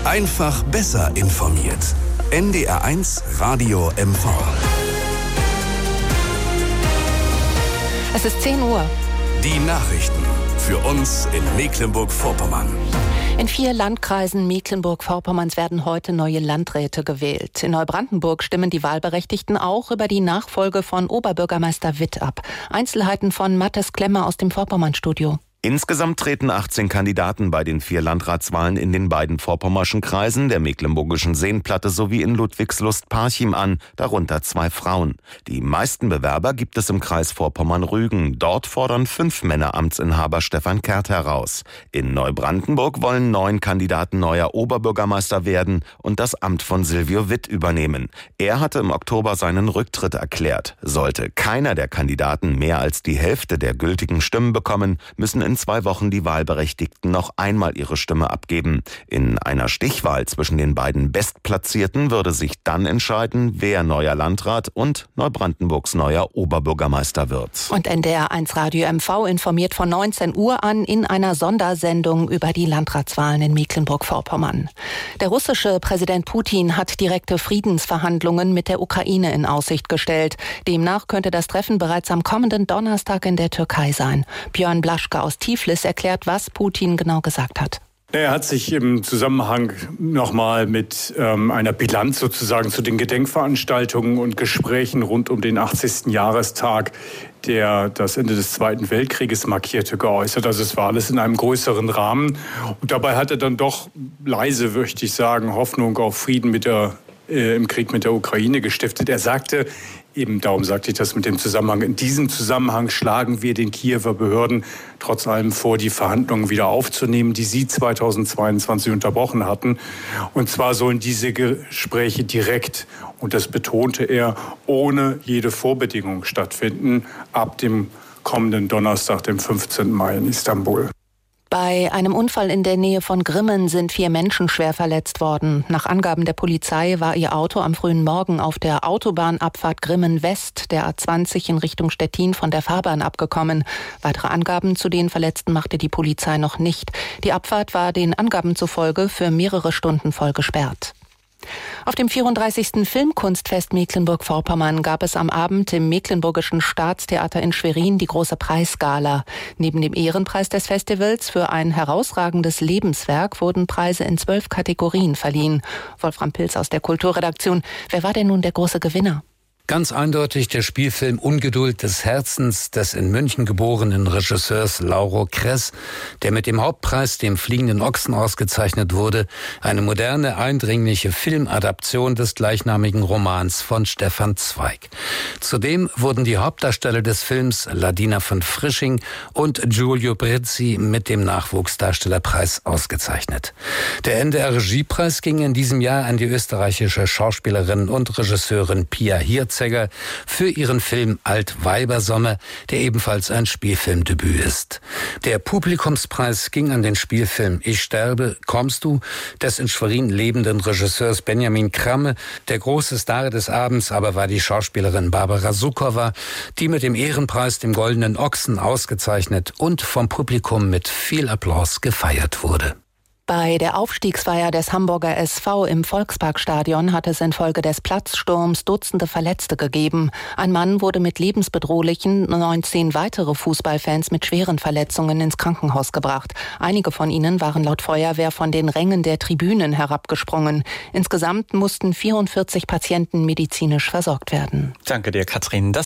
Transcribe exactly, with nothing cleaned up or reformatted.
Einfach besser informiert. N D R eins Radio M V. Es ist zehn Uhr. Die Nachrichten für uns in Mecklenburg-Vorpommern. In vier Landkreisen Mecklenburg-Vorpommerns werden heute neue Landräte gewählt. In Neubrandenburg stimmen die Wahlberechtigten auch über die Nachfolge von Oberbürgermeister Witt ab. Einzelheiten von Mathis Klemmer aus dem Vorpommern-Studio. Insgesamt treten achtzehn Kandidaten bei den vier Landratswahlen in den beiden vorpommerschen Kreisen, der Mecklenburgischen Seenplatte sowie in Ludwigslust-Parchim an, darunter zwei Frauen. Die meisten Bewerber gibt es im Kreis Vorpommern-Rügen. Dort fordern fünf Männer Amtsinhaber Stefan Kert heraus. In Neubrandenburg wollen neun Kandidaten neuer Oberbürgermeister werden und das Amt von Silvio Witt übernehmen. Er hatte im Oktober seinen Rücktritt erklärt. Sollte keiner der Kandidaten mehr als die Hälfte der gültigen Stimmen bekommen, müssen in zwei Wochen die Wahlberechtigten noch einmal ihre Stimme abgeben. In einer Stichwahl zwischen den beiden Bestplatzierten würde sich dann entscheiden, wer neuer Landrat und Neubrandenburgs neuer Oberbürgermeister wird. Und N D R eins Radio M V informiert von neunzehn Uhr an in einer Sondersendung über die Landratswahlen in Mecklenburg-Vorpommern. Der russische Präsident Putin hat direkte Friedensverhandlungen mit der Ukraine in Aussicht gestellt. Demnach könnte das Treffen bereits am kommenden Donnerstag in der Türkei sein. Björn Blaschke aus Tiflis erklärt, was Putin genau gesagt hat. Er hat sich im Zusammenhang nochmal mit ähm, einer Bilanz sozusagen zu den Gedenkveranstaltungen und Gesprächen rund um den achtzigsten Jahrestag, der das Ende des Zweiten Weltkrieges markierte, geäußert. Also es war alles in einem größeren Rahmen. Und dabei hat er dann doch leise, möchte ich sagen, Hoffnung auf Frieden mit der, äh, im Krieg mit der Ukraine gestiftet. Er sagte, eben darum sagte ich das mit dem Zusammenhang. In diesem Zusammenhang schlagen wir den Kiewer Behörden trotz allem vor, die Verhandlungen wieder aufzunehmen, die sie zweitausendzweiundzwanzig unterbrochen hatten. Und zwar sollen diese Gespräche direkt, und das betonte er, ohne jede Vorbedingung stattfinden, ab dem kommenden Donnerstag, dem fünfzehnten Mai in Istanbul. Bei einem Unfall in der Nähe von Grimmen sind vier Menschen schwer verletzt worden. Nach Angaben der Polizei war ihr Auto am frühen Morgen auf der Autobahnabfahrt Grimmen West, der A zwanzig in Richtung Stettin, von der Fahrbahn abgekommen. Weitere Angaben zu den Verletzten machte die Polizei noch nicht. Die Abfahrt war den Angaben zufolge für mehrere Stunden voll gesperrt. Auf dem vierunddreißigsten Filmkunstfest Mecklenburg-Vorpommern gab es am Abend im Mecklenburgischen Staatstheater in Schwerin die große Preisgala. Neben dem Ehrenpreis des Festivals für ein herausragendes Lebenswerk wurden Preise in zwölf Kategorien verliehen. Wolfram Pilz aus der Kulturredaktion. Wer war denn nun der große Gewinner? Ganz eindeutig der Spielfilm Ungeduld des Herzens des in München geborenen Regisseurs Lauro Kress, der mit dem Hauptpreis, dem Fliegenden Ochsen, ausgezeichnet wurde. Eine moderne, eindringliche Filmadaption des gleichnamigen Romans von Stefan Zweig. Zudem wurden die Hauptdarsteller des Films Ladina von Frisching und Giulio Brizzi mit dem Nachwuchsdarstellerpreis ausgezeichnet. Der N D R-Regiepreis ging in diesem Jahr an die österreichische Schauspielerin und Regisseurin Pia Hirzegger für ihren Film Altweibersommer, der ebenfalls ein Spielfilmdebüt ist. Der Publikumspreis ging an den Spielfilm Ich sterbe, kommst du? Des in Schwerin lebenden Regisseurs Benjamin Kramme. Der große Star des Abends aber war die Schauspielerin Barbara Sukowa, die mit dem Ehrenpreis, dem Goldenen Ochsen, ausgezeichnet und vom Publikum mit viel Applaus gefeiert wurde. Bei der Aufstiegsfeier des Hamburger S V im Volksparkstadion hat es infolge des Platzsturms Dutzende Verletzte gegeben. Ein Mann wurde mit lebensbedrohlichen, neunzehn weitere Fußballfans mit schweren Verletzungen ins Krankenhaus gebracht. Einige von ihnen waren laut Feuerwehr von den Rängen der Tribünen herabgesprungen. Insgesamt mussten vierundvierzig Patienten medizinisch versorgt werden. Danke dir, Katrin. Das